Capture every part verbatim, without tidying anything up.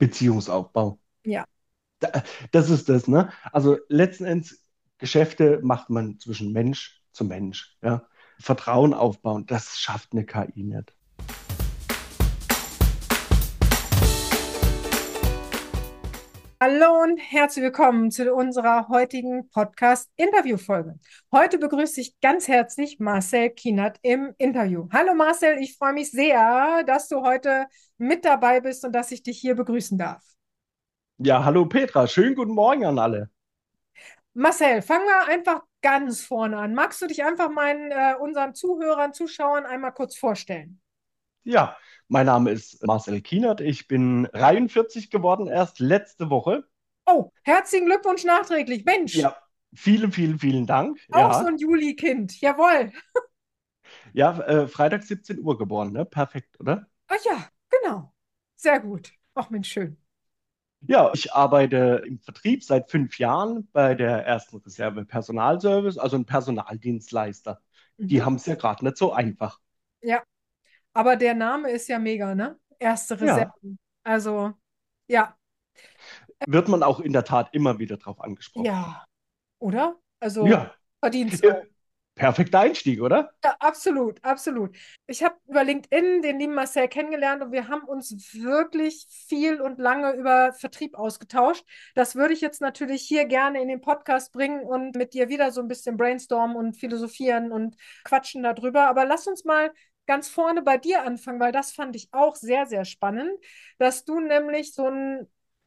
Beziehungsaufbau. Ja. Da- Das ist das, ne? Also letzten Endes, Geschäfte macht man zwischen Mensch zu Mensch, ja. Vertrauen aufbauen, das schafft eine K I nicht. Hallo und herzlich willkommen zu unserer heutigen Podcast-Interview-Folge. Heute begrüße ich ganz herzlich Marcel Kienert im Interview. Hallo Marcel, ich freue mich sehr, dass du heute mit dabei bist und dass ich dich hier begrüßen darf. Ja, hallo Petra, schönen guten Morgen an alle. Marcel, fangen wir einfach ganz vorne an. Magst du dich einfach meinen, äh, unseren Zuhörern, Zuschauern einmal kurz vorstellen? Ja, mein Name ist Marcel Kienert, ich bin dreiundvierzig geworden erst letzte Woche. Oh, herzlichen Glückwunsch nachträglich. Mensch, Ja, vielen, vielen, vielen Dank. auch so Ja, ein Juli-Kind. Jawohl. ja, äh, Freitag siebzehn Uhr geboren, ne? Perfekt, oder? Ach ja, genau. Sehr gut. Ach Mensch, schön. Ja, ich arbeite im Vertrieb seit fünf Jahren bei der ersten Reserve Personalservice, also ein Personaldienstleister. Die Mhm. haben es ja gerade nicht so einfach. Ja. Aber der Name ist ja mega, ne? Erste Ja, Reserve. Also, ja, wird man auch in der Tat immer wieder drauf angesprochen. ja, oder? Also, Ja, verdienst äh, auch. perfekter Einstieg, oder? Ja, absolut, absolut. Ich habe über LinkedIn den lieben Marcel kennengelernt und wir haben uns wirklich viel und lange über Vertrieb ausgetauscht. Das würde ich jetzt natürlich hier gerne in den Podcast bringen und mit dir wieder so ein bisschen brainstormen und philosophieren und quatschen darüber. Aber lass uns mal ganz vorne bei dir anfangen, weil das fand ich auch sehr, sehr spannend, dass du nämlich so ein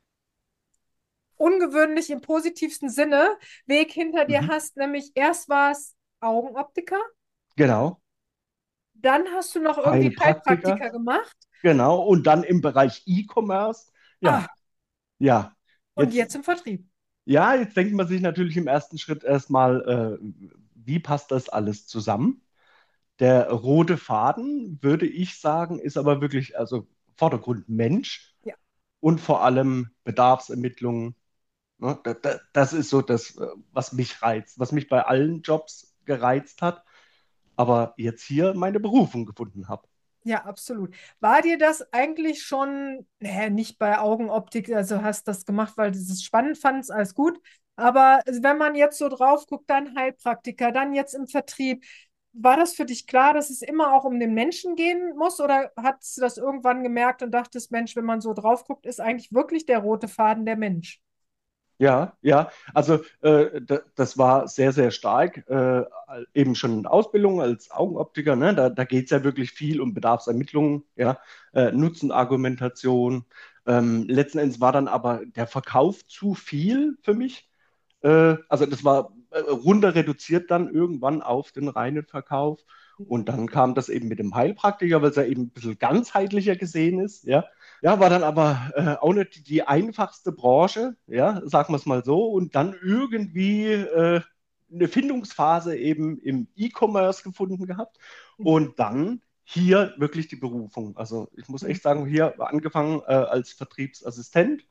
ungewöhnlich im positivsten Sinne Weg hinter dir Mhm. hast, nämlich erst war es Augenoptiker, Genau. dann hast du noch irgendwie Heilpraktiker, Heilpraktiker gemacht. genau. Und dann im Bereich E-Commerce. Ah, Ja, ja. und Jetzt, jetzt im Vertrieb. ja, jetzt denkt man sich natürlich im ersten Schritt erstmal, äh, wie passt das alles zusammen? Der rote Faden, würde ich sagen, ist aber wirklich, also Vordergrund Mensch Ja, und vor allem Bedarfsermittlung. Ne? Da- da- Das ist so das, äh, was mich reizt, was mich bei allen Jobs gereizt hat, aber jetzt hier meine Berufung gefunden habe. ja, absolut. War dir das eigentlich schon, nee, nicht bei Augenoptik, also hast das gemacht, weil du es spannend fandst, alles gut. Aber wenn man jetzt so drauf guckt, dann Heilpraktiker, dann jetzt im Vertrieb, war das für dich klar, dass es immer auch um den Menschen gehen muss? Oder hast du das irgendwann gemerkt und dachtest, Mensch, wenn man so drauf guckt, ist eigentlich wirklich der rote Faden der Mensch? Ja, ja, also äh, da, das war sehr, sehr stark, äh, eben schon in der Ausbildung als Augenoptiker, ne? Da, da geht es ja wirklich viel um Bedarfsermittlung, ja, äh, Nutzenargumentation. Ähm, letzten Endes war dann aber der Verkauf zu viel für mich. Äh, also das war äh, runter reduziert dann irgendwann auf den reinen Verkauf. Und dann kam das eben mit dem Heilpraktiker, weil es ja eben ein bisschen ganzheitlicher gesehen ist, ja. Ja, war dann aber äh, auch nicht die einfachste Branche, ja, sagen wir es mal so. Und dann irgendwie äh, eine Findungsphase eben im E-Commerce gefunden gehabt. Mhm. Und dann hier wirklich die Berufung. Also ich muss echt Mhm. sagen, hier angefangen äh, als Vertriebsassistent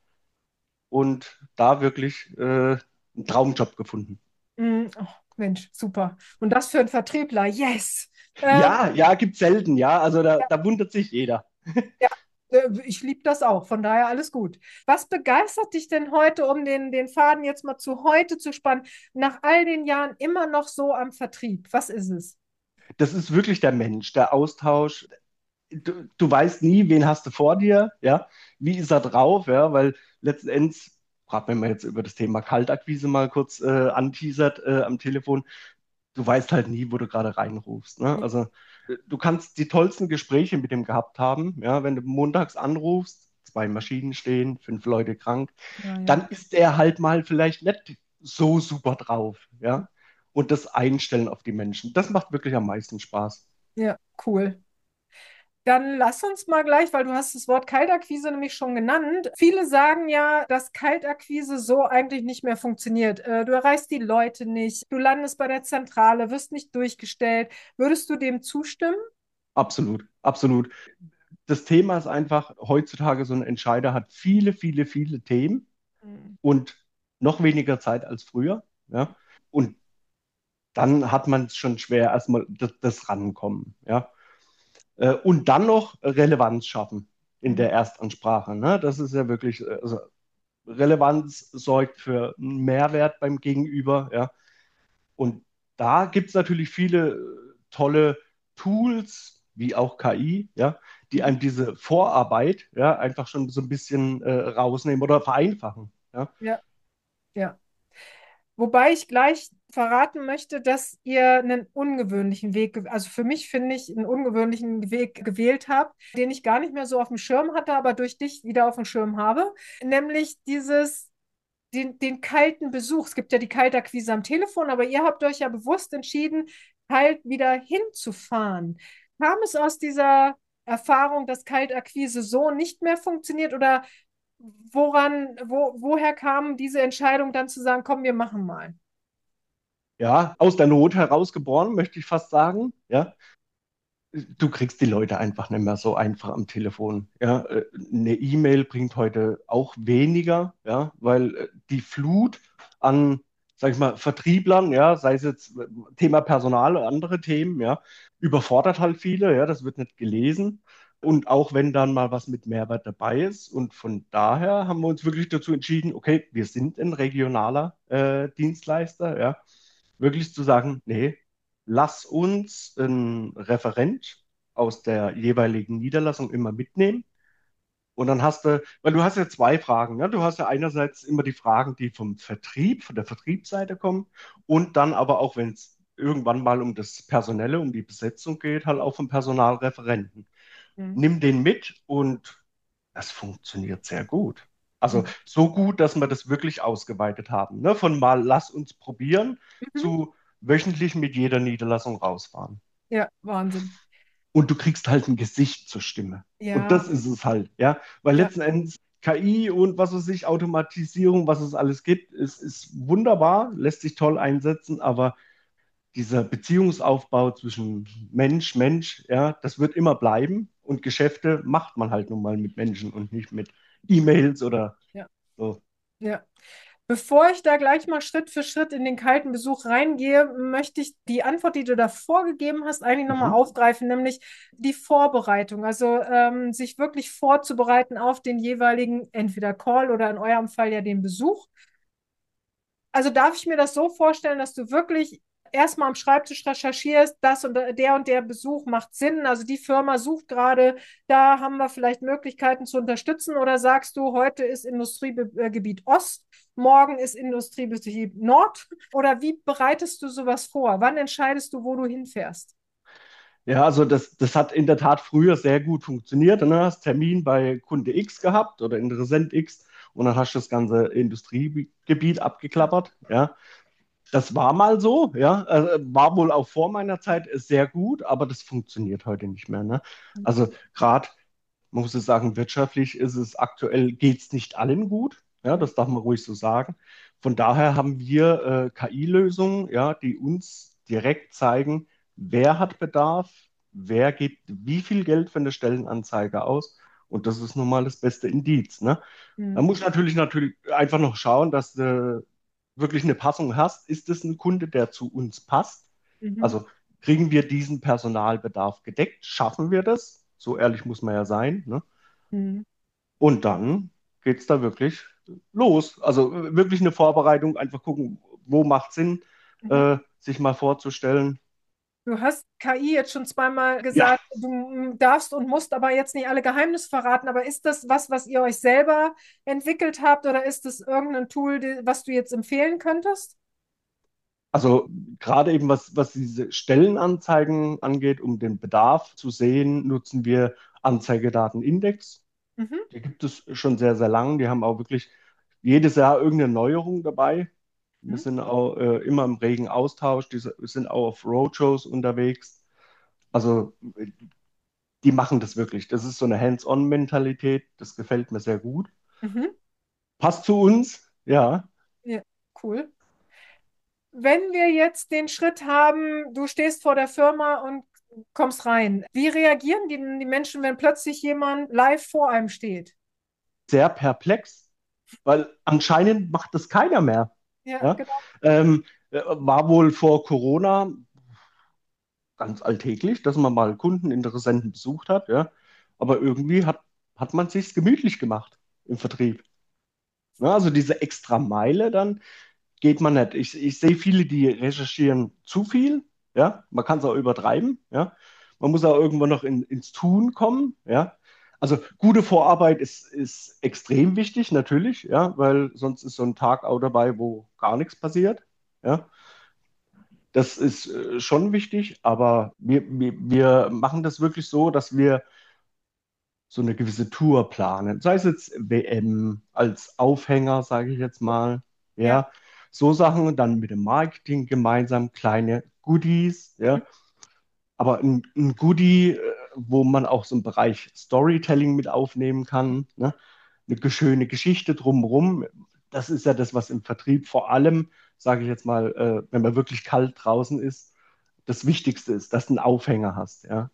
und da wirklich äh, einen Traumjob gefunden. Mhm. Oh, Mensch, super. Und das für einen Vertriebler, yes. Ähm, Ja, ja, gibt selten, ja. Also da, da wundert sich jeder. ja, äh, ich liebe das auch, von daher alles gut. Was begeistert dich denn heute, um den, den Faden jetzt mal zu heute zu spannen, nach all den Jahren immer noch so am Vertrieb? Was ist es? Das ist wirklich der Mensch, der Austausch. Du, du weißt nie, wen hast du vor dir, ja. Wie ist er drauf, ja, weil letzten Endes, gerade wenn man jetzt über das Thema Kaltakquise mal kurz äh, anteasert äh, am Telefon, du weißt halt nie, wo du gerade reinrufst. Ne? Ja, Also äh, du kannst die tollsten Gespräche mit dem gehabt haben, ja, wenn du montags anrufst, zwei Maschinen stehen, fünf Leute krank, ja, ja. dann ist der halt mal vielleicht nicht so super drauf, ja. Und das Einstellen auf die Menschen, das macht wirklich am meisten Spaß. Ja, cool. Dann lass uns mal gleich, weil du hast das Wort Kaltakquise nämlich schon genannt. Viele sagen ja, dass Kaltakquise so eigentlich nicht mehr funktioniert. Äh, du erreichst die Leute nicht, du landest bei der Zentrale, wirst nicht durchgestellt. Würdest du dem zustimmen? Absolut, absolut. Das Thema ist einfach, heutzutage so ein Entscheider hat viele, viele, viele Themen Mhm. und noch weniger Zeit als früher, ja. Und dann hat man es schon schwer, erstmal das, das Rankommen, ja. Äh, und dann noch Relevanz schaffen. in der Erstansprache. Ne? Das ist ja wirklich, äh, also Relevanz sorgt für einen Mehrwert beim Gegenüber, ja. Und da gibt es natürlich viele äh, tolle Tools, wie auch K I, ja, die Mhm. einem diese Vorarbeit, ja, einfach schon so ein bisschen äh, rausnehmen oder vereinfachen. Ja. Ja, ja. Wobei ich gleich verraten möchte, dass ihr einen ungewöhnlichen Weg, ge- also für mich finde ich, einen ungewöhnlichen Weg gewählt habt, den ich gar nicht mehr so auf dem Schirm hatte, aber durch dich wieder auf dem Schirm habe. Nämlich dieses, den, den kalten Besuch. Es gibt ja die Kaltakquise am Telefon, aber ihr habt euch ja bewusst entschieden, kalt wieder hinzufahren. Kam es aus dieser Erfahrung, dass Kaltakquise so nicht mehr funktioniert oder woran, wo, woher kam diese Entscheidung dann zu sagen, komm, wir machen mal? Ja, aus der Not herausgeboren, möchte ich fast sagen. Ja, du kriegst die Leute einfach nicht mehr so einfach am Telefon. Ja, Äh, eine E-Mail bringt heute auch weniger, ja, weil äh, die Flut an, sag ich mal, Vertrieblern, ja, sei es jetzt äh, Thema Personal oder andere Themen, ja, überfordert halt viele, ja, das wird nicht gelesen. Und auch wenn dann mal was mit Mehrwert dabei ist. Und von daher haben wir uns wirklich dazu entschieden, okay, wir sind ein regionaler äh, Dienstleister, ja, wirklich zu sagen, nee, lass uns einen Referent aus der jeweiligen Niederlassung immer mitnehmen. Und dann hast du, weil du hast ja zwei Fragen. Ne? Du hast ja einerseits immer die Fragen, die vom Vertrieb, von der Vertriebsseite kommen und dann aber auch, wenn es irgendwann mal um das Personelle, um die Besetzung geht, halt auch vom Personalreferenten. Mhm. Nimm den mit und das funktioniert sehr gut. Also Mhm. so gut, dass wir das wirklich ausgeweitet haben. Ne? Von mal lass uns probieren Mhm. zu wöchentlich mit jeder Niederlassung rausfahren. Ja, Wahnsinn. Und du kriegst halt ein Gesicht zur Stimme. Und Ja, das ist es halt, ja. Weil ja. letzten Endes K I und was weiß ich, Automatisierung, was es alles gibt, ist, ist wunderbar, lässt sich toll einsetzen, aber dieser Beziehungsaufbau zwischen Mensch, Mensch, ja, das wird immer bleiben. Und Geschäfte macht man halt nun mal mit Menschen und nicht mit E-Mails oder Ja, so. ja. Bevor ich da gleich mal Schritt für Schritt in den kalten Besuch reingehe, möchte ich die Antwort, die du davor gegeben hast, eigentlich nochmal Mhm. aufgreifen, nämlich die Vorbereitung. Also ähm, sich wirklich vorzubereiten auf den jeweiligen, entweder Call oder in eurem Fall ja den Besuch. Also darf ich mir das so vorstellen, dass du wirklich erstmal am Schreibtisch recherchierst, das und der und der Besuch macht Sinn. Also die Firma sucht gerade, da haben wir vielleicht Möglichkeiten zu unterstützen. Oder sagst du, heute ist Industriegebiet Ost, morgen ist Industriegebiet Nord? Oder wie bereitest du sowas vor? Wann entscheidest du, wo du hinfährst? Ja, also das, das hat in der Tat früher sehr gut funktioniert. Ne? Du hast Termin bei Kunde X gehabt oder Interessent X und dann hast du das ganze Industriegebiet abgeklappert. Ja, das war mal so. Ja, also war wohl auch vor meiner Zeit sehr gut, aber das funktioniert heute nicht mehr. Ne? Also gerade, man muss es sagen, wirtschaftlich ist es aktuell, geht es nicht allen gut. Ja, das darf man ruhig so sagen. Von daher haben wir äh, K I-Lösungen, ja, die uns direkt zeigen, wer hat Bedarf, wer gibt wie viel Geld für eine Stellenanzeige aus. Und das ist nun mal das beste Indiz. Ne? Da Mhm. muss ich natürlich, natürlich einfach noch schauen, dass du wirklich eine Passung hast. Ist es ein Kunde, der zu uns passt? Mhm. Also kriegen wir diesen Personalbedarf gedeckt? Schaffen wir das? So ehrlich muss man ja sein. Ne? Mhm. Und dann geht es da wirklich los. Also äh, wirklich eine Vorbereitung, einfach gucken, wo macht Sinn, Mhm. äh, sich mal vorzustellen. Du hast K I jetzt schon zweimal Ja, gesagt, du mm, darfst und musst aber jetzt nicht alle Geheimnisse verraten. Aber ist das was, was ihr euch selber entwickelt habt oder ist das irgendein Tool, die- was du jetzt empfehlen könntest? also gerade eben was, was diese Stellenanzeigen angeht, um den Bedarf zu sehen, nutzen wir Anzeigedatenindex. Mhm. Die gibt es schon sehr, sehr lang. Die haben auch wirklich jedes Jahr irgendeine Neuerung dabei. Wir Mhm. sind auch äh, immer im regen Austausch. Die sind auch auf Roadshows unterwegs. Also die machen das wirklich. Das ist so eine Hands-on-Mentalität. Das gefällt mir sehr gut. Mhm. Passt zu uns, ja. Ja, cool. Wenn wir jetzt den Schritt haben, du stehst vor der Firma und kommst rein, wie reagieren die, die Menschen, wenn plötzlich jemand live vor einem steht? Sehr perplex, weil anscheinend macht das keiner mehr. Ja, Ja? genau. Ähm, äh, war wohl vor Corona ganz alltäglich, dass man mal Kunden, Interessenten besucht hat, ja. Aber irgendwie hat hat man sich's gemütlich gemacht im Vertrieb. Ne? Also diese extra Meile dann geht man nicht. Ich, ich sehe viele, die recherchieren zu viel. Ja, man kann es auch übertreiben. Ja, man muss auch irgendwann noch in, ins Tun kommen. Ja, also gute Vorarbeit ist, ist extrem wichtig, natürlich. Ja, weil sonst ist so ein Tag auch dabei, wo gar nichts passiert. Ja, das ist äh, schon wichtig, aber wir, wir, wir machen das wirklich so, dass wir so eine gewisse Tour planen. Sei es jetzt W M als Aufhänger, sage ich jetzt mal. Ja. Ja, so Sachen, dann mit dem Marketing gemeinsam kleine Goodies. Ja, aber ein, ein Goodie, äh, wo man auch so einen Bereich Storytelling mit aufnehmen kann. Ne? Eine schöne Geschichte drumherum. Das ist ja das, was im Vertrieb vor allem, sage ich jetzt mal, äh, wenn man wirklich kalt draußen ist, das Wichtigste ist, dass du einen Aufhänger hast. Ja,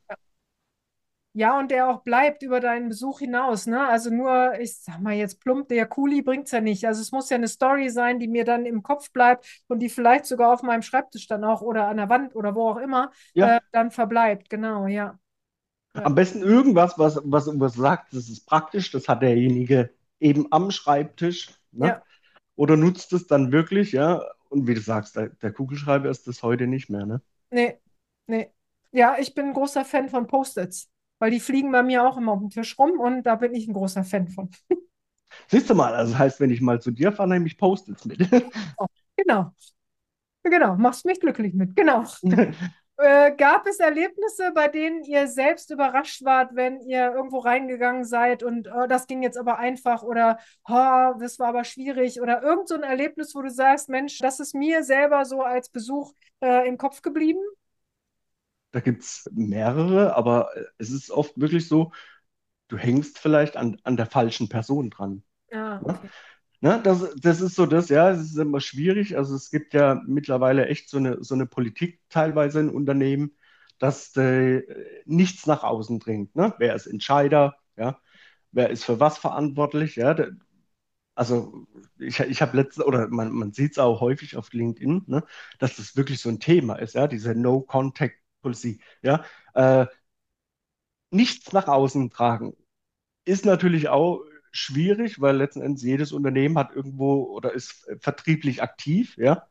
Ja, und der auch bleibt über deinen Besuch hinaus, ne? Also nur, ich sag mal jetzt plump, der Kuli bringt's ja nicht. Also es muss ja eine Story sein, die mir dann im Kopf bleibt und die vielleicht sogar auf meinem Schreibtisch dann auch oder an der Wand oder wo auch immer äh, ja. dann verbleibt. Genau, ja. Ja. Am besten irgendwas, was, was, was sagt, das ist praktisch, das hat derjenige eben am Schreibtisch, ne? Ja, Oder nutzt es dann wirklich, ja? Und wie du sagst, der, der Kugelschreiber ist das heute nicht mehr, ne? nee, nee. Ja, ich bin ein großer Fan von Post-its, weil die fliegen bei mir auch immer auf dem Tisch rum und da bin ich ein großer Fan von. Siehst du mal, also das heißt, wenn ich mal zu dir fahre, nehme ich Post-its mit. Oh, genau, genau, machst mich glücklich mit. Genau. Äh, gab es Erlebnisse, bei denen ihr selbst überrascht wart, wenn ihr irgendwo reingegangen seid und oh, das ging jetzt aber einfach oder oh, das war aber schwierig oder irgend so ein Erlebnis, wo du sagst, Mensch, das ist mir selber so als Besuch äh, im Kopf geblieben? Da gibt es mehrere, aber es ist oft wirklich so, du hängst vielleicht an, an der falschen Person dran. Ja, Ne? okay. Ne? Das, das ist so das, ja, es ist immer schwierig. Also es gibt ja mittlerweile echt so eine, so eine Politik teilweise in Unternehmen, dass äh, nichts nach außen dringt. Ne? Wer ist Entscheider? Ja? Wer ist für was verantwortlich? Ja? Da- Also ich, ich habe letztens, oder man, man sieht es auch häufig auf LinkedIn, ne? Dass das wirklich so ein Thema ist, ja, diese No-Contact Policy. Ja? Äh, nichts nach außen tragen. Ist natürlich auch schwierig, weil letzten Endes jedes Unternehmen hat irgendwo oder ist vertrieblich aktiv, ja.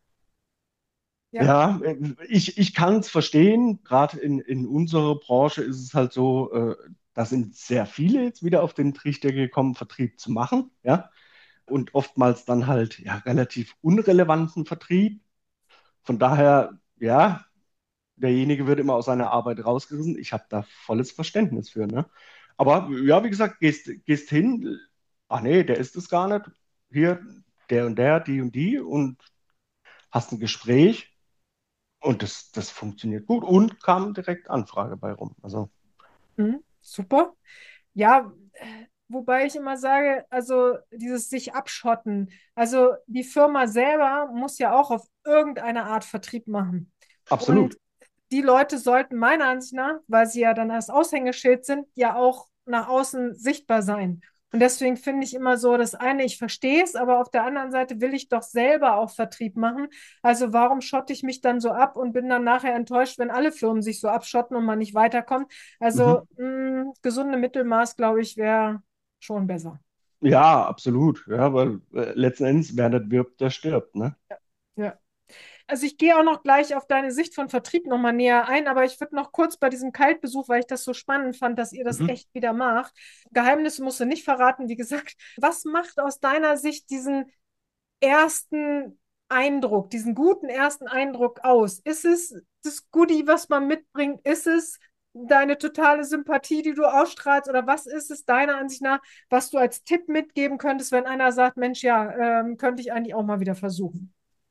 Ja. Ja, ich, ich kann es verstehen. Gerade in, in unserer Branche ist es halt so, äh, da sind sehr viele jetzt wieder auf den Trichter gekommen, Vertrieb zu machen, ja. Und oftmals dann halt ja relativ unrelevanten Vertrieb. Von daher, ja, derjenige wird immer aus seiner Arbeit rausgerissen. Ich habe da volles Verständnis für, ne? Aber ja, wie gesagt, gehst, gehst hin, ach nee, der ist es gar nicht. Hier, der und der, die und die und hast ein Gespräch und das, das funktioniert gut und kam direkt Anfrage bei rum. Also Mhm. Super. Ja, äh, wobei ich immer sage, also dieses sich abschotten, also die Firma selber muss ja auch auf irgendeine Art Vertrieb machen. absolut. Und die Leute sollten meiner Ansicht nach, weil sie ja dann das Aushängeschild sind, ja auch nach außen sichtbar sein. Und deswegen finde ich immer so, das eine, ich verstehe es, aber auf der anderen Seite will ich doch selber auch Vertrieb machen. Also warum schotte ich mich dann so ab und bin dann nachher enttäuscht, wenn alle Firmen sich so abschotten und man nicht weiterkommt? Also Mhm. mh, gesunde Mittelmaß, glaube ich, wäre schon besser. Ja, absolut. Ja, weil äh, letzten Endes, wer nicht wirbt, der stirbt, ne? Ja. Also ich gehe auch noch gleich auf deine Sicht von Vertrieb nochmal näher ein, aber ich würde noch kurz bei diesem Kaltbesuch, weil ich das so spannend fand, dass ihr das Mhm. echt wieder macht. Geheimnisse musst du nicht verraten, wie gesagt. Was macht aus deiner Sicht diesen ersten Eindruck, diesen guten ersten Eindruck aus? Ist es das Goodie, was man mitbringt? Ist es deine totale Sympathie, die du ausstrahlst? Oder was ist es deiner Ansicht nach, was du als Tipp mitgeben könntest, wenn einer sagt, Mensch, ja, ähm, könnte ich eigentlich auch mal wieder versuchen?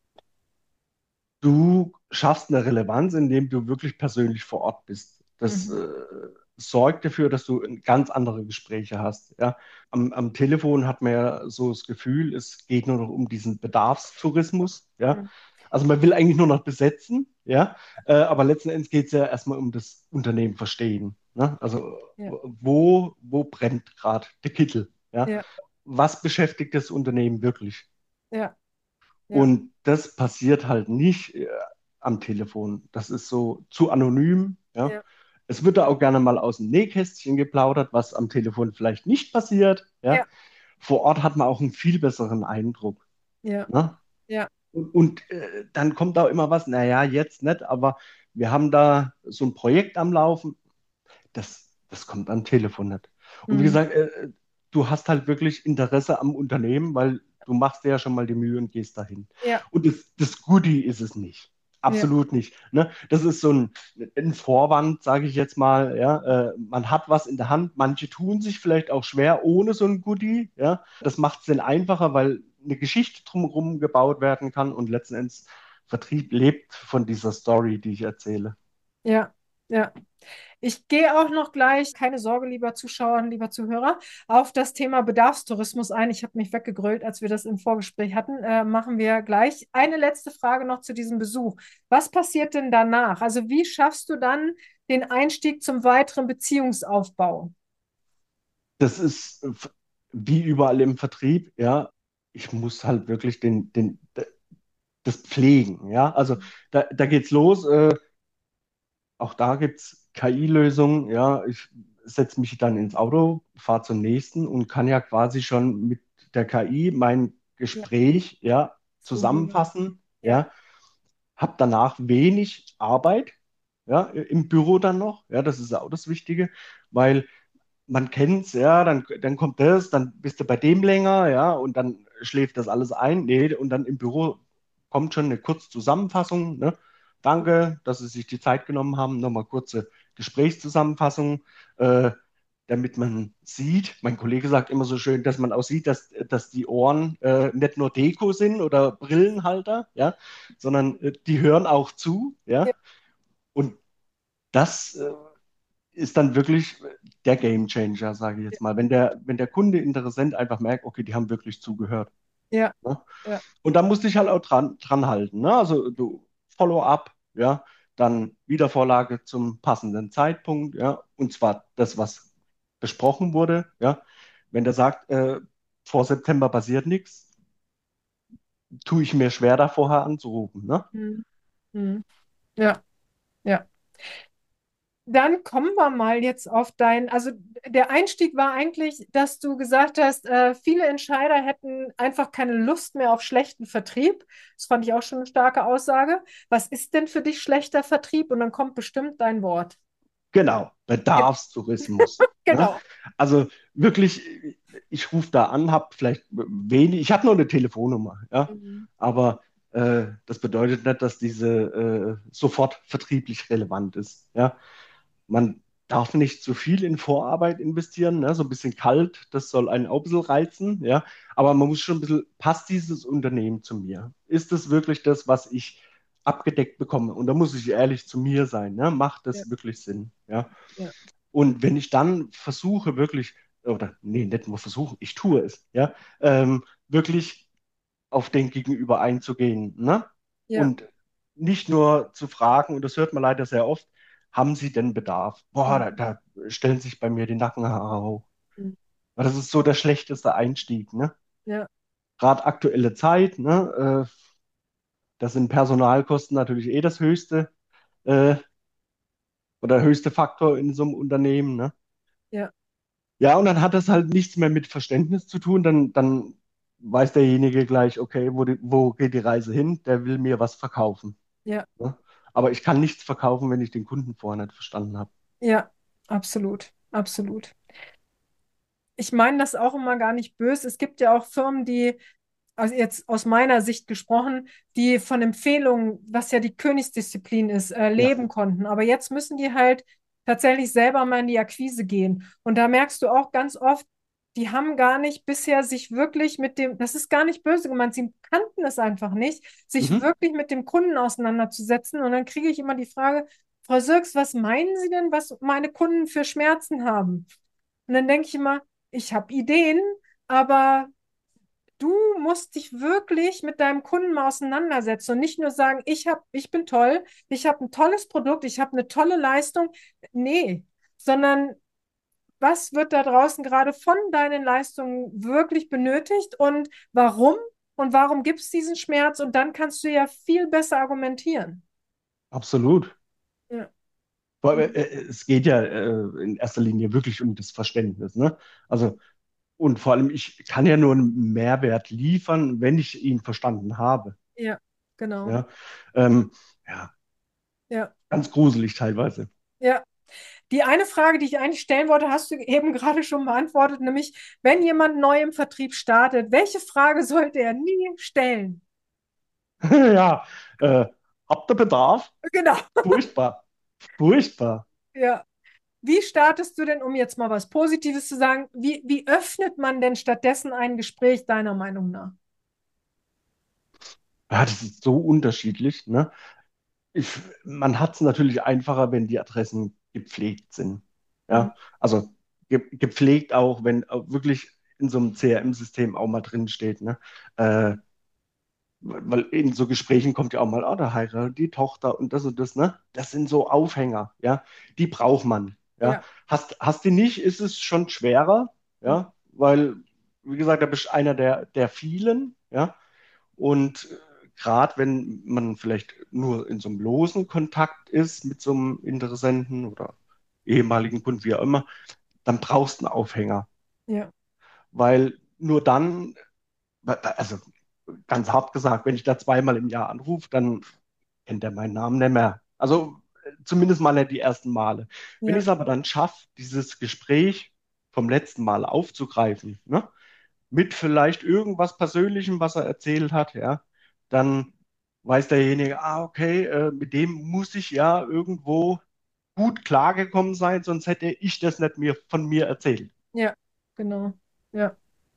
Du schaffst eine Relevanz, indem du wirklich persönlich vor Ort bist. Das Mhm. äh, sorgt dafür, dass du ganz andere Gespräche hast. Ja? Am, am Telefon hat man ja so das Gefühl, es geht nur noch um diesen Bedarfstourismus. Ja? Mhm. Also man will eigentlich nur noch besetzen, ja? Äh, aber letzten Endes geht es ja erstmal um das Unternehmen verstehen. Ne? Also Ja, wo, wo brennt gerade der Kittel? Ja? ja, Was beschäftigt das Unternehmen wirklich? ja, ja, Und das passiert halt nicht äh, am Telefon. Das ist so zu anonym, ja. ja. Es wird da auch gerne mal aus dem Nähkästchen geplaudert, was am Telefon vielleicht nicht passiert. Ja? Ja, Vor Ort hat man auch einen viel besseren Eindruck. ja, Ne? ja. Und, und äh, dann kommt auch immer was, naja, jetzt nicht, aber wir haben da so ein Projekt am Laufen, das, das kommt am Telefon nicht. Und wie Mhm. gesagt, äh, du hast halt wirklich Interesse am Unternehmen, weil du machst dir ja schon mal die Mühe und gehst dahin. Ja, Und das, das Goodie ist es nicht. ja, Absolut nicht. Ne? Das ist so ein, ein Vorwand, sage ich jetzt mal. Ja? Äh, man hat was in der Hand. Manche tun sich vielleicht auch schwer ohne so ein Goodie. Ja? Das macht es dann einfacher, weil eine Geschichte drumherum gebaut werden kann und letzten Endes Vertrieb lebt von dieser Story, die ich erzähle. ja, ja. Ich gehe auch noch gleich, keine Sorge, lieber Zuschauer, lieber Zuhörer, auf das Thema Bedarfstourismus ein. Ich habe mich weggegrölt, als wir das im Vorgespräch hatten. Äh, machen wir gleich. Eine letzte Frage noch zu diesem Besuch. Was passiert denn danach? Also wie schaffst du dann den Einstieg zum weiteren Beziehungsaufbau? Das ist äh, wie überall im Vertrieb, ja. Ich muss halt wirklich den, den, das pflegen, ja. Also da, da geht's los. Äh, auch da gibt's K I-Lösungen, ja. Ich setze mich dann ins Auto, fahre zum nächsten und kann ja quasi schon mit der K I mein Ja, Gespräch, ja, zuhören. zusammenfassen, Ja, ja. Hab danach wenig Arbeit, ja, im Büro dann noch, ja. Das ist ja auch das Wichtige, weil man kennt's, ja, dann, dann kommt das, dann bist du bei dem länger, ja, und dann schläft das alles ein. Nee, und dann im Büro kommt schon eine kurze Zusammenfassung, ne? Danke, dass Sie sich die Zeit genommen haben. Nochmal kurze Gesprächszusammenfassung, äh, damit man sieht. Mein Kollege sagt immer so schön, dass man auch sieht, dass, dass die Ohren äh, nicht nur Deko sind oder Brillenhalter, ja, sondern äh, die hören auch zu, ja. ja, Und das äh, ist dann wirklich der Game Changer, sage ich jetzt mal. Wenn der, wenn der Kunde, Interessent einfach merkt, okay, die haben wirklich zugehört. ja, Ne? ja. Und da musst du dich halt auch dran, dran halten. Ne? Also du Follow-up, ja, dann Wiedervorlage zum passenden Zeitpunkt, ja, und zwar das, was besprochen wurde, ja. Wenn der sagt, äh, vor September passiert nichts, tue ich mir schwer, da vorher anzurufen. Ne? Mhm. Mhm. Ja, ja. Dann kommen wir mal jetzt auf dein, also der Einstieg war eigentlich, dass du gesagt hast, äh, viele Entscheider hätten einfach keine Lust mehr auf schlechten Vertrieb. Das fand ich auch schon eine starke Aussage. Was ist denn für dich schlechter Vertrieb? Und dann kommt bestimmt dein Wort. Genau, Ge- Bedarfstourismus. Ne? Genau. Also wirklich, ich rufe da an, habe vielleicht wenig, ich habe nur eine Telefonnummer, ja, Mhm. aber äh, das bedeutet nicht, dass diese äh, sofort vertrieblich relevant ist. Ja? Man darf nicht zu viel in Vorarbeit investieren, ne? So ein bisschen kalt, das soll einen auch ein bisschen reizen, ja, aber man muss schon ein bisschen, passt dieses Unternehmen zu mir? Ist es wirklich das, was ich abgedeckt bekomme? Und da muss ich ehrlich zu mir sein, ne? Macht Ja, das wirklich Sinn? Ja. ja, Und wenn ich dann versuche, wirklich, oder nee, nicht nur versuchen, ich tue es, ja, ähm, wirklich auf den Gegenüber einzugehen, ne? ja. Und nicht nur zu fragen, und das hört man leider sehr oft, haben Sie denn Bedarf? Boah, da, Mhm. da stellen sich bei mir die Nackenhaare hoch. Mhm. Weil das ist so der schlechteste Einstieg, ne? Ja, Gerade aktuelle Zeit, ne? Äh, das sind Personalkosten natürlich eh das höchste äh, oder höchste Faktor in so einem Unternehmen, ne? ja, Ja, und dann hat das halt nichts mehr mit Verständnis zu tun. Dann, dann weiß derjenige gleich, okay, wo, die, wo geht die Reise hin? Der will mir was verkaufen. ja, Ne? Aber ich kann nichts verkaufen, wenn ich den Kunden vorher nicht verstanden habe. ja, absolut, absolut. Ich meine das auch immer gar nicht böse. Es gibt ja auch Firmen, die, also jetzt aus meiner Sicht gesprochen, die von Empfehlungen, was ja die Königsdisziplin ist, äh, Ja. leben konnten. Aber jetzt müssen die halt tatsächlich selber mal in die Akquise gehen. Und da merkst du auch ganz oft, die haben gar nicht bisher sich wirklich mit dem, das ist gar nicht böse gemeint, sie kannten es einfach nicht, sich Mhm. wirklich mit dem Kunden auseinanderzusetzen. Und dann kriege ich immer die Frage, Frau Sirks, was meinen Sie denn, was meine Kunden für Schmerzen haben? Und dann denke ich immer, ich habe Ideen, aber du musst dich wirklich mit deinem Kunden mal auseinandersetzen und nicht nur sagen, ich hab, ich bin toll, ich habe ein tolles Produkt, ich habe eine tolle Leistung. Nee, sondern was wird da draußen gerade von deinen Leistungen wirklich benötigt und warum? Und warum gibt es diesen Schmerz? Und dann kannst du ja viel besser argumentieren. Absolut. Ja, Vor allem, äh, es geht ja äh, in erster Linie wirklich um das Verständnis, ne? Also, und vor allem, ich kann ja nur einen Mehrwert liefern, wenn ich ihn verstanden habe. Ja, genau. Ja, ähm, ja, Ja, ganz gruselig teilweise. ja. Die eine Frage, die ich eigentlich stellen wollte, hast du eben gerade schon beantwortet, nämlich, wenn jemand neu im Vertrieb startet, welche Frage sollte er nie stellen? Ja, äh, habt ihr Bedarf? Genau. Furchtbar, furchtbar. Ja. Wie startest du denn, um jetzt mal was Positives zu sagen, wie, wie öffnet man denn stattdessen ein Gespräch deiner Meinung nach? Ja, das ist so unterschiedlich, ne? Ich, man hat es natürlich einfacher, wenn die Adressen gepflegt sind. Mhm. Ja, also ge gepflegt auch, wenn auch wirklich in so einem C R M-System auch mal drin steht, ne? Äh, weil in so Gesprächen kommt ja auch mal, ah, da heiratet die Tochter und das und das, ne? Das sind so Aufhänger, ja? Die braucht man, ja? Ja. Hast, hast die nicht, ist es schon schwerer, Mhm. ja? Weil, wie gesagt, da bist du einer der, der vielen, ja? Und gerade wenn man vielleicht nur in so einem losen Kontakt ist mit so einem Interessenten oder ehemaligen Kunden, wie auch immer, dann brauchst du einen Aufhänger. Ja. Weil nur dann, also ganz hart gesagt, wenn ich da zweimal im Jahr anrufe, dann kennt er meinen Namen nicht mehr. Also äh, zumindest mal nicht die ersten Male. Wenn ich Ja. es aber dann schaffe, dieses Gespräch vom letzten Mal aufzugreifen, ne, mit vielleicht irgendwas Persönlichem, was er erzählt hat, ja, dann weiß derjenige, ah, okay, äh, mit dem muss ich ja irgendwo gut klargekommen sein, sonst hätte ich das nicht mir von mir erzählt. Ja. Genau. Ja.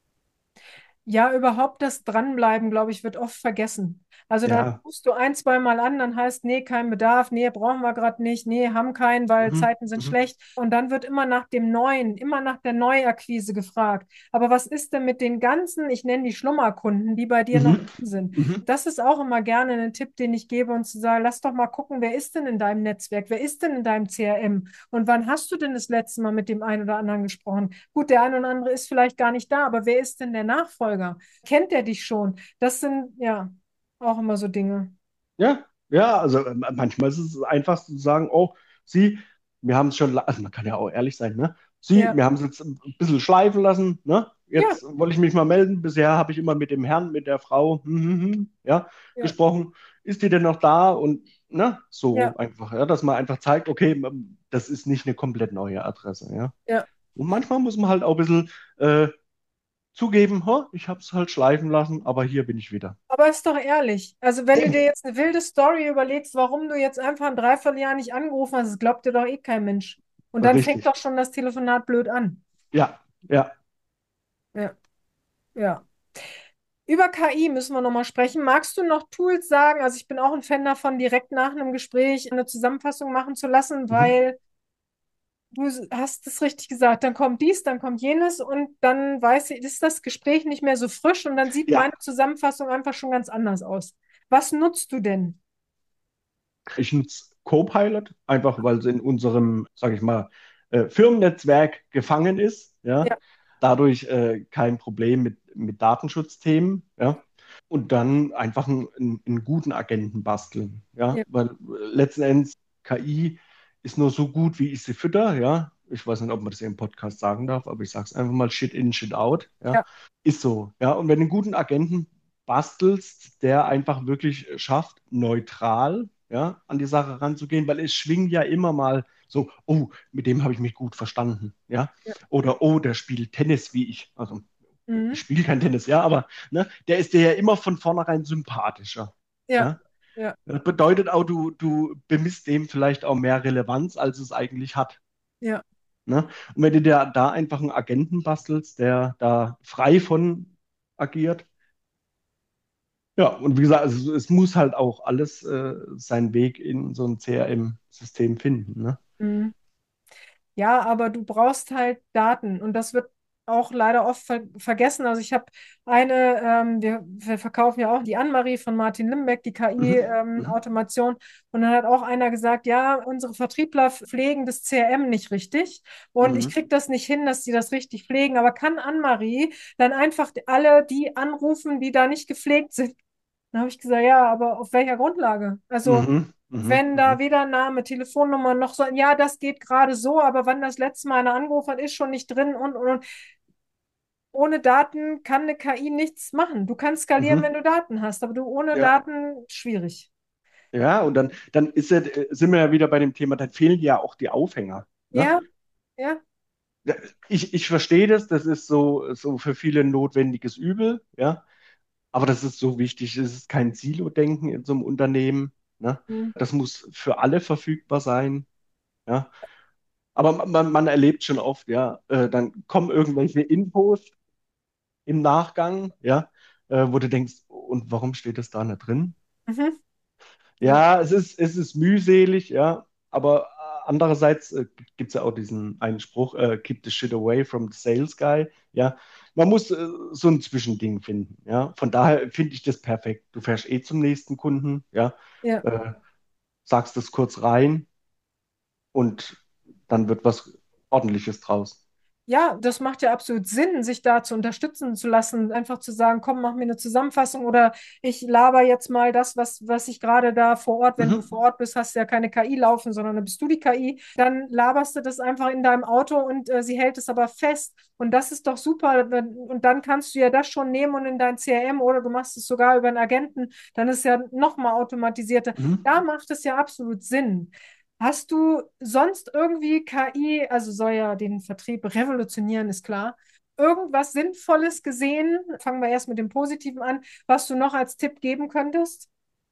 Ja, überhaupt das Dranbleiben, glaube ich, wird oft vergessen. Also dann Ja. rufst du ein, zweimal an, dann heißt, nee, kein Bedarf, nee, brauchen wir gerade nicht, nee, haben keinen, weil Mhm. Zeiten sind Mhm. schlecht. Und dann wird immer nach dem Neuen, immer nach der Neuakquise gefragt. Aber was ist denn mit den ganzen, ich nenne die Schlummerkunden, die bei dir noch Mhm. drin sind? Mhm. Das ist auch immer gerne ein Tipp, den ich gebe, und zu sagen, lass doch mal gucken, wer ist denn in deinem Netzwerk, wer ist denn in deinem C R M? Und wann hast du denn das letzte Mal mit dem einen oder anderen gesprochen? Gut, der eine oder andere ist vielleicht gar nicht da, aber wer ist denn der Nachfolger? Kennt er dich schon? Das sind ja auch immer so Dinge. Ja, ja, also äh, manchmal ist es einfach zu sagen, oh, Sie, wir haben es schon, la- also man kann ja auch ehrlich sein, ne? Sie, Ja, wir haben es jetzt ein bisschen schleifen lassen, ne? ja, Jetzt wollte ich mich mal melden. Bisher habe ich immer mit dem Herrn, mit der Frau, hm, hm, hm, ja, ja, gesprochen. Ist die denn noch da? Und ne, ja, so einfach, ja, dass man einfach zeigt, okay, m- das ist nicht eine komplett neue Adresse, ja. ja. Und manchmal muss man halt auch ein bisschen äh, zugeben, ho, ich habe es halt schleifen lassen, aber hier bin ich wieder. Aber ist doch ehrlich. Also, wenn du dir Eben, jetzt eine wilde Story überlegst, warum du jetzt einfach ein Dreivierteljahr nicht angerufen hast, das glaubt dir doch eh kein Mensch. Und dann fängt richtig. doch schon das Telefonat blöd an. Ja, ja. Ja, ja. Über K I müssen wir nochmal sprechen. Magst du noch Tools sagen? Also, ich bin auch ein Fan davon, direkt nach einem Gespräch eine Zusammenfassung machen zu lassen, Mhm. weil du hast es richtig gesagt, dann kommt dies, dann kommt jenes und dann weiß ich, ist das Gespräch nicht mehr so frisch und dann sieht meine Ja, Zusammenfassung einfach schon ganz anders aus. Was nutzt du denn? ich nutze Copilot, einfach weil es in unserem, sage ich mal, äh, Firmennetzwerk gefangen ist. Ja, Ja, dadurch äh, kein Problem mit, mit Datenschutzthemen. Ja, und dann einfach einen, einen, einen guten Agenten basteln. Ja, ja, weil äh, letzten Endes K I ist nur so gut, wie ich sie fütter. Ja, ich weiß nicht, ob man das hier im Podcast sagen darf, aber ich sage es einfach mal: Shit in, Shit out. Ja, ja, ist so. Ja, und wenn du einen guten Agenten bastelst, der einfach wirklich schafft, neutral, ja, an die Sache ranzugehen, weil es schwingen ja immer mal so, oh, mit dem habe ich mich gut verstanden, ja, ja, oder oh, der spielt Tennis wie ich. Also ich mhm. spiele kein Tennis, ja, aber ne, der ist dir ja immer von vornherein sympathischer, Ja, ja. ja, Das bedeutet auch, du, du bemisst dem vielleicht auch mehr Relevanz, als es eigentlich hat. ja. Ne? Und wenn du dir da einfach einen Agenten bastelst, der da frei von agiert, ja, und wie gesagt, also es muss halt auch alles äh, seinen Weg in so ein C R M-System finden. Ne? Mhm. Ja, aber du brauchst halt Daten und das wird auch leider oft ver vergessen. Also ich habe eine, ähm, wir, wir verkaufen ja auch die Annemarie von Martin Limbeck, die Mhm. Mhm. K I-Automation. Und dann hat auch einer gesagt, ja, unsere Vertriebler pflegen das C R M nicht richtig und ich Mhm. kriege das nicht hin, dass die das richtig pflegen. Aber kann Annemarie dann einfach alle die anrufen, die da nicht gepflegt sind? Dann habe ich gesagt, ja, aber auf welcher Grundlage? Also Mhm. Mhm. Wenn da Mhm. weder Name, Telefonnummer noch so, ja, das geht gerade so, aber wann das letzte Mal einer angerufen hat, ist schon nicht drin und, und, und. Ohne Daten kann eine K I nichts machen. Du kannst skalieren, wenn Mhm. du Daten hast, aber du ohne Ja. Daten schwierig. Ja, und dann, dann ist ja, äh, sind wir ja wieder bei dem Thema, dann fehlen ja auch die Aufhänger. Ne? Ja, ja. Ja, Ich, ich verstehe das, das ist so, so für viele ein notwendiges Übel, ja. Aber das ist so wichtig, es ist kein Silo-Denken in so einem Unternehmen. Ne? Hm. Das muss für alle verfügbar sein. Ja? Aber man, man erlebt schon oft, ja, äh, dann kommen irgendwelche Infos im Nachgang, ja, äh, wo du denkst, und warum steht das da nicht drin? Mhm. Ja, Ja, es ist, es ist mühselig, ja, aber äh, andererseits äh, gibt es ja auch diesen einen Spruch, äh, keep the shit away from the sales guy, ja. Man muss äh, so ein Zwischending finden, ja. Von daher finde ich das perfekt. Du fährst eh zum nächsten Kunden, ja, ja. äh, sagst das kurz rein und dann wird was Ordentliches draus. Ja, das macht ja absolut Sinn, sich da zu unterstützen zu lassen, einfach zu sagen, komm, mach mir eine Zusammenfassung oder ich laber jetzt mal das, was, was ich gerade da vor Ort, wenn du Mhm. vor Ort bist, hast du ja keine K I laufen, sondern dann bist du die K I, dann laberst du das einfach in deinem Auto und äh, sie hält es aber fest. Und das ist doch super. wenn- Und dann kannst du ja das schon nehmen und in dein C R M oder du machst es sogar über einen Agenten, dann ist es ja nochmal automatisierte. Mhm. Da macht es ja absolut Sinn. Hast du sonst irgendwie K I, also soll ja den Vertrieb revolutionieren, ist klar, irgendwas Sinnvolles gesehen? Fangen wir erst mit dem Positiven an, was du noch als Tipp geben könntest?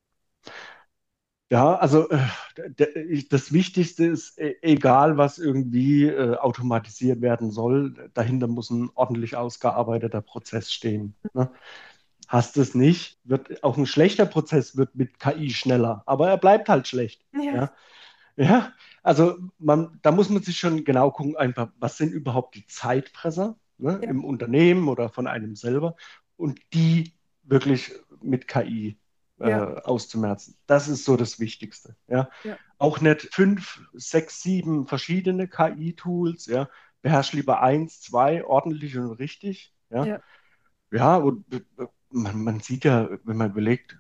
Ja, also äh, d- ich- das Wichtigste ist, e- egal was irgendwie äh, automatisiert werden soll, dahinter muss ein ordentlich ausgearbeiteter Prozess stehen. Ne? Hast es nicht, wird auch ein schlechter Prozess wird mit K I schneller, aber er bleibt halt schlecht. Ja, Ja, ja, also man, da muss man sich schon genau gucken, einfach, was sind überhaupt die Zeitfresser, ne, ja, im Unternehmen oder von einem selber und die wirklich mit K I äh, ja, auszumerzen. Das ist so das Wichtigste. Ja. ja. Auch nicht fünf, sechs, sieben verschiedene K I-Tools. Ja. Beherrsch lieber eins, zwei, ordentlich und richtig. Ja, Ja. ja und äh, man, man sieht ja, wenn man überlegt,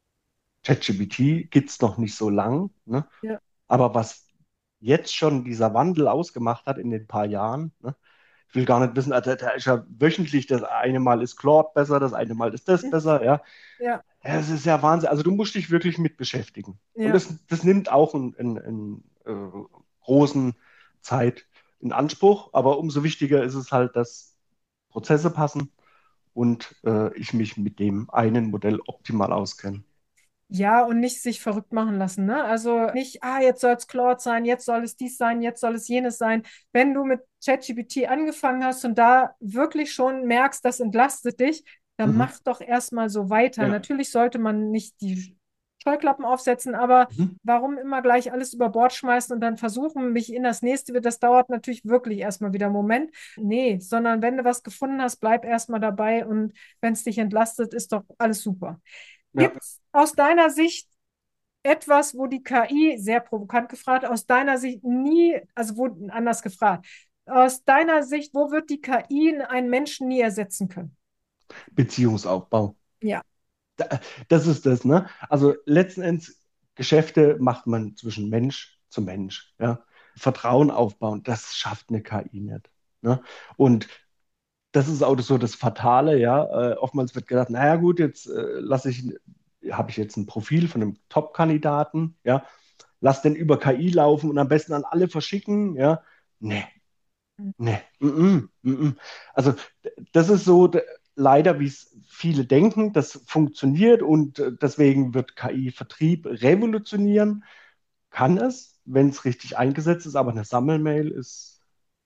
ChatGPT gibt es noch nicht so lang, ne? Ja. Aber was jetzt schon dieser Wandel ausgemacht hat in den paar Jahren, ne? Ich will gar nicht wissen, also da ist ja wöchentlich, das eine Mal ist Claude besser, das eine Mal ist das besser, ja. Ja, Ja, es ist ja Wahnsinn. Also du musst dich wirklich mit beschäftigen. Und ja, das, das nimmt auch einen, einen, einen äh, großen Zeit in Anspruch, aber umso wichtiger ist es halt, dass Prozesse passen und äh, ich mich mit dem einen Modell optimal auskenne. ja, und nicht sich verrückt machen lassen, ne? Also nicht, ah, jetzt soll es Claude sein, jetzt soll es dies sein, jetzt soll es jenes sein. Wenn du mit ChatGPT angefangen hast und da wirklich schon merkst, das entlastet dich, dann Mhm. mach doch erstmal so weiter. Ja. Natürlich sollte man nicht die Scheuklappen aufsetzen, aber Mhm. warum immer gleich alles über Bord schmeißen und dann versuchen, mich in das nächste, das dauert natürlich wirklich erstmal wieder einen Moment. Nee, sondern wenn du was gefunden hast, bleib erstmal dabei und wenn es dich entlastet, ist doch alles super. Ja. Gibt es aus deiner Sicht etwas, wo die K I, sehr provokant gefragt, aus deiner Sicht nie, also wo, anders gefragt, aus deiner Sicht, wo wird die K I einen Menschen nie ersetzen können? Beziehungsaufbau. Ja, Da- Das ist das, ne? Also letzten Endes, Geschäfte macht man zwischen Mensch zu Mensch, ja. Vertrauen aufbauen, das schafft eine K I nicht. Ne? Und das ist auch so das Fatale, ja. Äh, oftmals wird gedacht, naja gut, jetzt äh, lasse ich, habe ich jetzt ein Profil von einem Top-Kandidaten, ja, lass den über K I laufen und am besten an alle verschicken, ja. Nee, nee, mm -mm, mm -mm. Also d- das ist so d- leider, wie es viele denken, das funktioniert und äh, deswegen wird K I Vertrieb revolutionieren. Kann es, wenn es richtig eingesetzt ist, aber eine Sammelmail ist,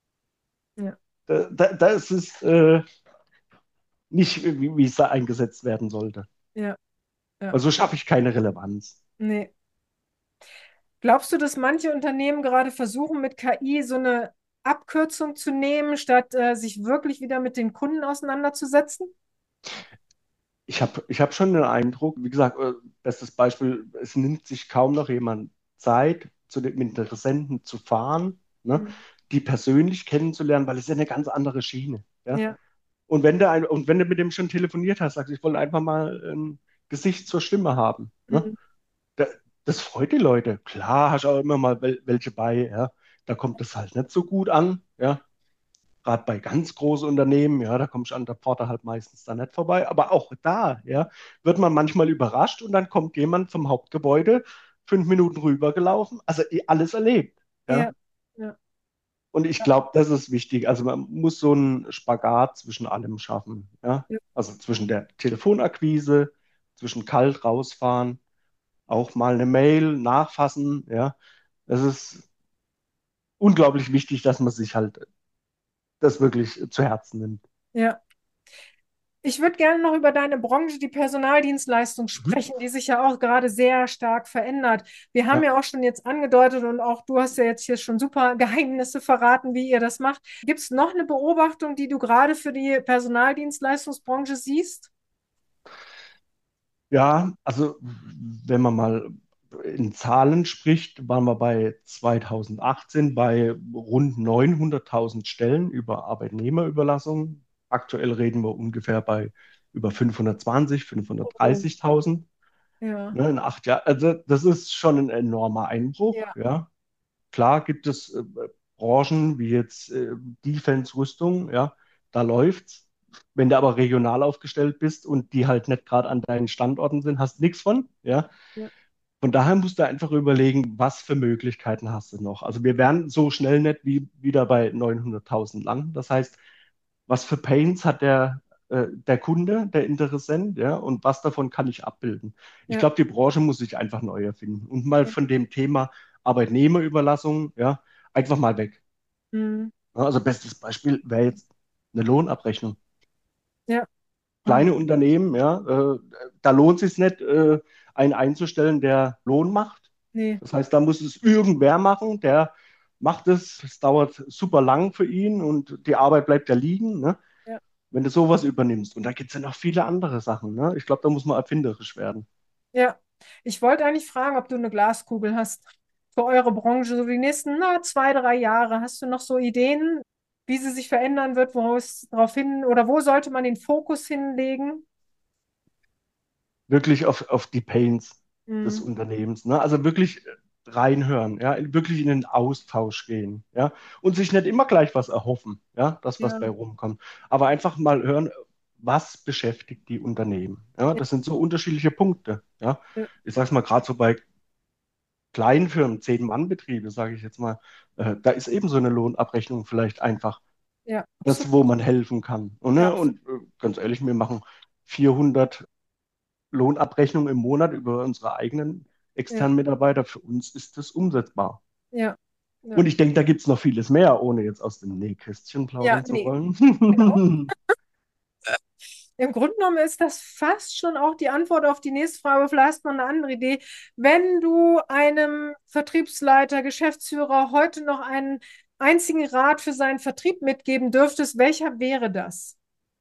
ja, da, da, da ist es äh, nicht, wie, wie es da eingesetzt werden sollte. ja, ja. Also schaffe ich keine Relevanz. Nee. Glaubst du, dass manche Unternehmen gerade versuchen, mit K I so eine Abkürzung zu nehmen, statt äh, sich wirklich wieder mit den Kunden auseinanderzusetzen? Ich habe ich hab schon den Eindruck, wie gesagt, äh, bestes Beispiel, es nimmt sich kaum noch jemand Zeit, zu den Interessenten zu fahren, ne, Mhm. die persönlich kennenzulernen, weil es ist ja eine ganz andere Schiene. Ja? Ja, Und wenn du, ein, und wenn du mit dem schon telefoniert hast, sagst, ich wollte einfach mal ein Gesicht zur Stimme haben. Ne? mhm. Das freut die Leute. Klar, hast auch immer mal wel welche bei, ja. Da kommt es halt nicht so gut an, ja. Gerade bei ganz großen Unternehmen, ja, da komme ich an der Pforte halt meistens da nicht vorbei. Aber auch da, ja, wird man manchmal überrascht und dann kommt jemand vom Hauptgebäude fünf Minuten rübergelaufen, also eh alles erlebt, Ja, ja. ja, Und ich glaube, das ist wichtig. Also man muss so einen Spagat zwischen allem schaffen, ja. ja, Also zwischen der Telefonakquise, zwischen kalt rausfahren, auch mal eine Mail nachfassen, ja. Es ist unglaublich wichtig, dass man sich halt das wirklich zu Herzen nimmt. ja. Ich würde gerne noch über deine Branche, die Personaldienstleistung, Mhm. sprechen, die sich ja auch gerade sehr stark verändert. Wir haben Ja. ja auch schon jetzt angedeutet und auch du hast ja jetzt hier schon super Geheimnisse verraten, wie ihr das macht. Gibt es noch eine Beobachtung, die du gerade für die Personaldienstleistungsbranche siehst? Ja, also wenn man mal in Zahlen spricht, waren wir bei zweitausendachtzehn bei rund neunhunderttausend Stellen über Arbeitnehmerüberlassung. Aktuell reden wir ungefähr bei über fünfhundertzwanzig, Oh, fünfhundertdreißigtausend, ja, ne, in acht Jahren. Also das ist schon ein enormer Einbruch, ja, ja. Klar gibt es äh, Branchen wie jetzt äh, Defense-Rüstung, ja, da läuft's. Wenn du aber regional aufgestellt bist und die halt nicht gerade an deinen Standorten sind, hast du nichts von, ja. ja, Von daher musst du einfach überlegen, was für Möglichkeiten hast du noch. Also wir werden so schnell nicht wie wieder bei neunhunderttausend landen. Das heißt, was für Pains hat der, äh, der Kunde, der Interessent, ja, und was davon kann ich abbilden? Ich ja, glaube, die Branche muss sich einfach neu erfinden und mal ja, von dem Thema Arbeitnehmerüberlassung, ja, einfach mal weg. hm, Ja, also bestes Beispiel wäre jetzt eine Lohnabrechnung. ja, hm, Kleine Unternehmen, ja, äh, da lohnt es sich nicht, äh, einen einzustellen, der Lohn macht. nee, Das heißt, da muss es irgendwer machen, der macht es. Es dauert super lang für ihn und die Arbeit bleibt ja liegen, ne? ja, Wenn du sowas übernimmst. Und da gibt es ja noch viele andere Sachen, ne? Ich glaube, da muss man erfinderisch werden. ja. Ich wollte eigentlich fragen, ob du eine Glaskugel hast für eure Branche, so die nächsten, na, zwei, drei Jahre. Hast du noch so Ideen, wie sie sich verändern wird, wo es darauf hin oder wo sollte man den Fokus hinlegen? Wirklich auf, auf die Pains des Hm, Unternehmens, ne? Also wirklich reinhören, ja, wirklich in den Austausch gehen, ja, und sich nicht immer gleich was erhoffen, ja, das, was bei ja, rumkommt, aber einfach mal hören, was beschäftigt die Unternehmen, ja, ja, das sind so unterschiedliche Punkte, ja, ja, ich sag's mal gerade so bei kleinen Firmen, Zehn-Mann-Betriebe, sage ich jetzt mal, äh, da ist eben so eine Lohnabrechnung vielleicht einfach ja, das, absolut. wo man helfen kann, und, Ja, ne, absolut. und äh, ganz ehrlich, wir machen vierhundert Lohnabrechnung im Monat über unsere eigenen Ja, externen Mitarbeiter. Für uns ist das umsetzbar. ja, ja. Und ich denke, da gibt es noch vieles mehr, ohne jetzt aus dem Nähkästchen Ja, plaudern zu nee, genau. wollen. Im Grunde genommen ist das fast schon auch die Antwort auf die nächste Frage, aber vielleicht hast du noch eine andere Idee. Wenn du einem Vertriebsleiter, Geschäftsführer heute noch einen einzigen Rat für seinen Vertrieb mitgeben dürftest, welcher wäre das?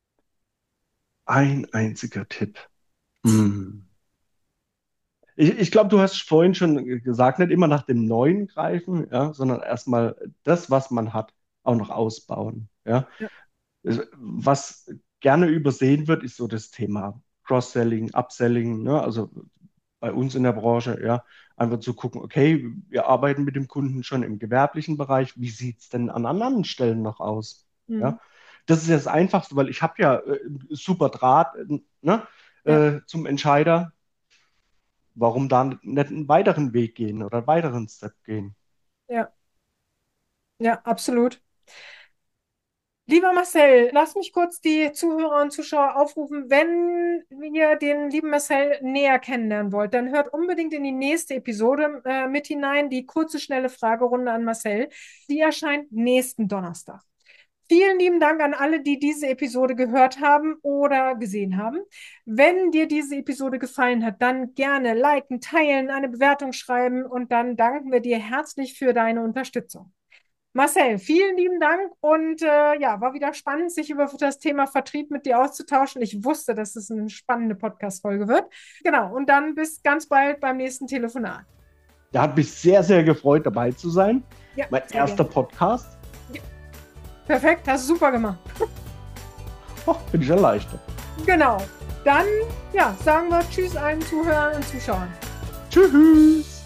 Ein einziger Tipp. Hm. Ich, ich glaube, du hast vorhin schon gesagt, nicht immer nach dem Neuen greifen, ja, sondern erstmal das, was man hat, auch noch ausbauen. Ja. Ja, Was gerne übersehen wird, ist so das Thema Cross-Selling, Upselling, ne? Also bei uns in der Branche, ja, einfach zu gucken, okay, wir arbeiten mit dem Kunden schon im gewerblichen Bereich, wie sieht es denn an anderen Stellen noch aus? hm, Ja, das ist ja das Einfachste, weil ich habe ja äh, super Draht, äh, ne, ja, äh, zum Entscheider. Warum da nicht einen weiteren Weg gehen oder einen weiteren Step gehen? ja, ja, absolut. Lieber Marcel, lass mich kurz die Zuhörer und Zuschauer aufrufen. Wenn ihr den lieben Marcel näher kennenlernen wollt, dann hört unbedingt in die nächste Episode äh, mit hinein, die kurze, schnelle Fragerunde an Marcel. Die erscheint nächsten Donnerstag. Vielen lieben Dank an alle, die diese Episode gehört haben oder gesehen haben. Wenn dir diese Episode gefallen hat, dann gerne liken, teilen, eine Bewertung schreiben und dann danken wir dir herzlich für deine Unterstützung. Marcel, vielen lieben Dank und äh, ja, war wieder spannend, sich über das Thema Vertrieb mit dir auszutauschen. Ich wusste, dass es eine spannende Podcast-Folge wird. Genau, und dann bis ganz bald beim nächsten Telefonat. Da hat mich sehr, sehr gefreut, dabei zu sein. Ja, Mein sehr erster gerne. Podcast. Ja, perfekt, hast du super gemacht. Oh, bin ich erleichtert. Genau. Dann ja, sagen wir Tschüss allen Zuhörern und Zuschauern. Tschüss.